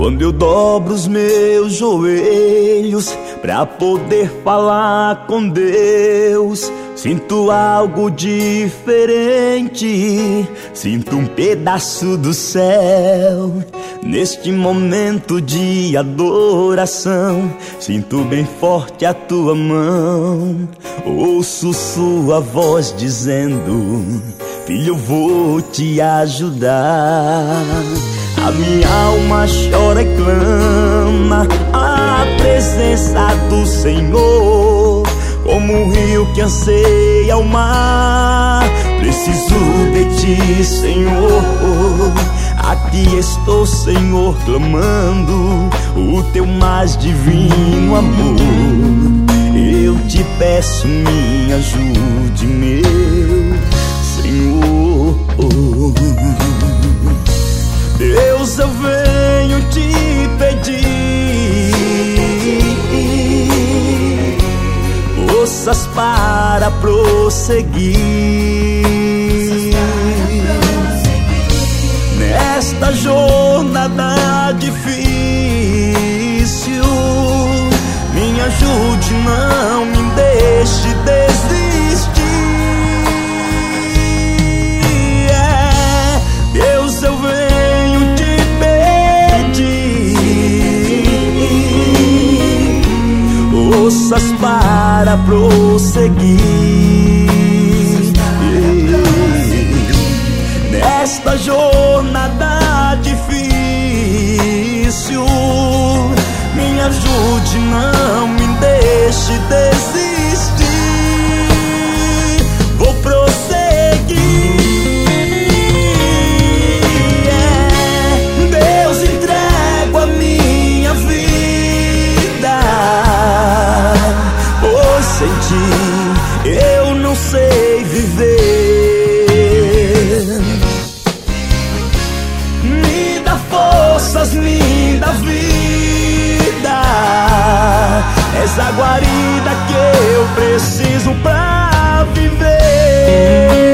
Quando eu dobro os meus joelhos pra poder falar com Deus, sinto algo diferente, sinto um pedaço do céu. Neste momento de adoração, sinto bem forte a tua mão. Ouço sua voz dizendo: filho, eu vou te ajudar. A minha alma chora e clama a presença do Senhor, como um rio que anseia o mar. Preciso de ti, Senhor. Aqui estou, Senhor, clamando o teu mais divino amor. Eu te peço, me ajude, meu Senhor. Deus, eu venho te pedir forças para prosseguir nesta jornada difícil. Me ajude, não me deixe desistir. Deus, eu venho te pedir forças para prosseguir nesta jornada difícil. Me ajude, não me deixe desistir. Vou prosseguir. Deus, entrego a minha vida, pois sem ti eu não sei viver. Me dá forças, me dá vida. És a guarida que eu preciso pra viver.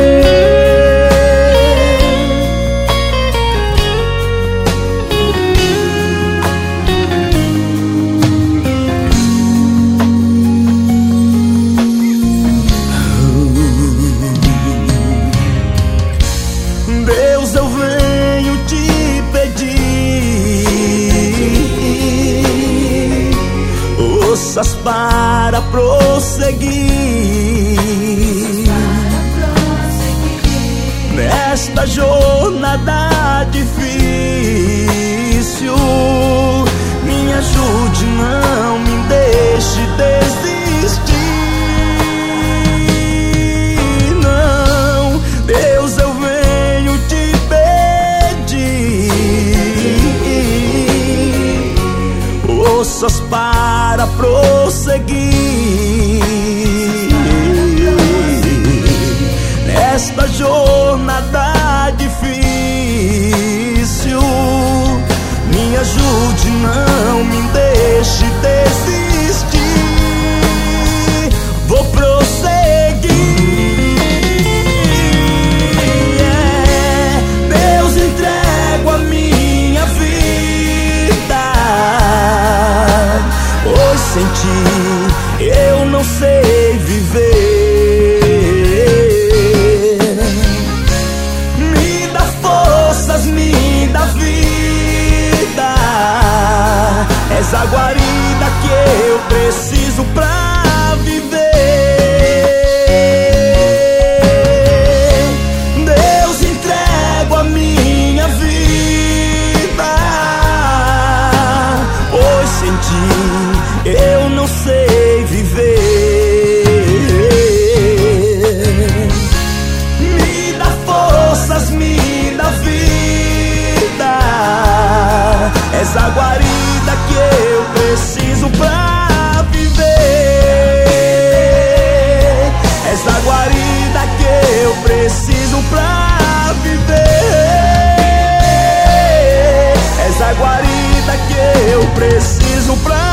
Deus, eu venho te pedir forças para prosseguir nesta jornada difícil. Me ajude, não me deixe desistir. Não, Deus, eu venho te pedir forças para prosseguir nesta jornada difícil. Me ajude, não me deixe desistir. Vou prosseguir. Deus, entrego a minha vida, pois sem ti eu não sei viver. Me dá forças, me dá vida. És a guarida que eu preciso pra viver. Deus, entrego a minha vida, pois sem ti eu não sei viver. Me dá forças, me dá vida. És a guarida que eu preciso pra viver. És a guarida que eu preciso pra viver. És a guarida que eu preciso pra